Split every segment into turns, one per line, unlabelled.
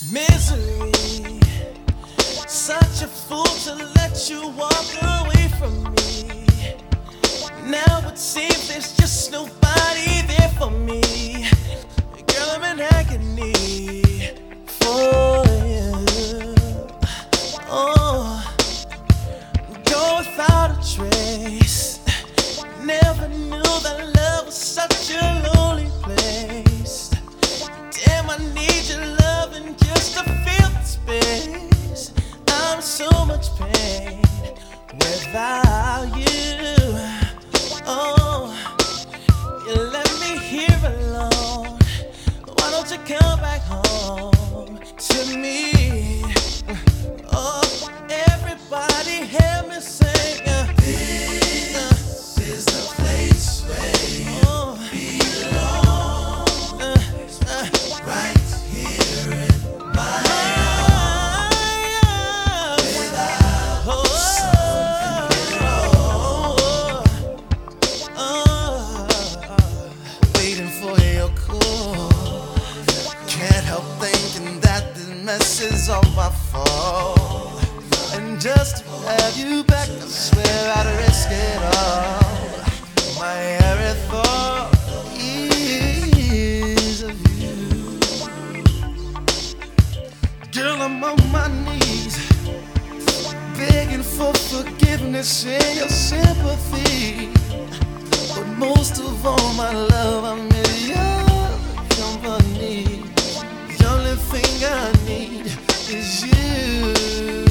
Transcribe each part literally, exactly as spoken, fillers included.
Misery, such a fool to let you walk away from me. Now it seems there's just nobody there for me. Girl, I'm in agony for you. Oh, go without a trace. Never knew that love was such a lonely place. Damn, I need your loving just to feel the space. I'm in so much pain without you. Oh, you left me here alone. Why don't you come back home to me? Oh, everybody hear me sing. uh,
This is the place where you
Oh,
belong.
uh, uh,
Right here in my arms. Without
waiting for your call. Can't help thinking that this mess is all my fault. And just to have you back, I swear I'd risk it all. My every thought is of you. Girl, I'm on my knees, begging for forgiveness and your sympathy. But most of all, my love, I miss your company. The only thing I need is you.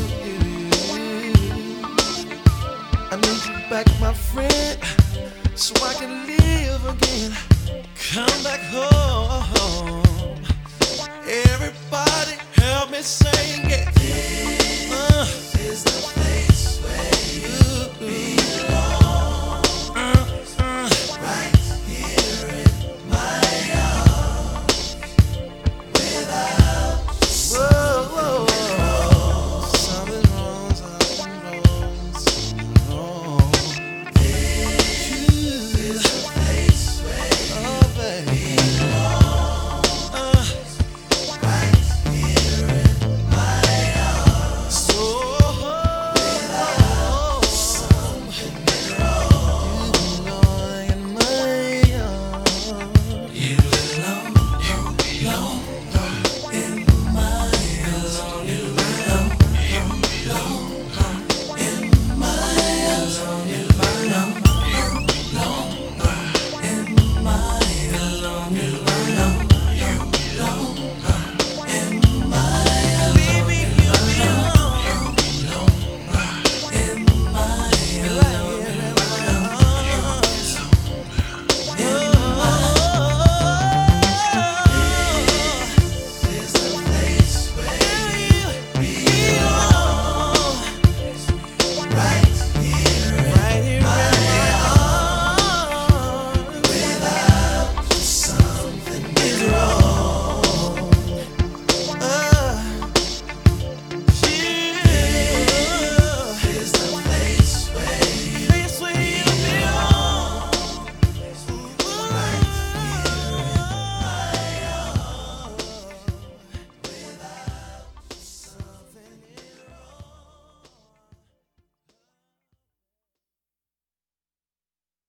I need you back, my friend, so I can live again. Come back home. Everybody help me sing.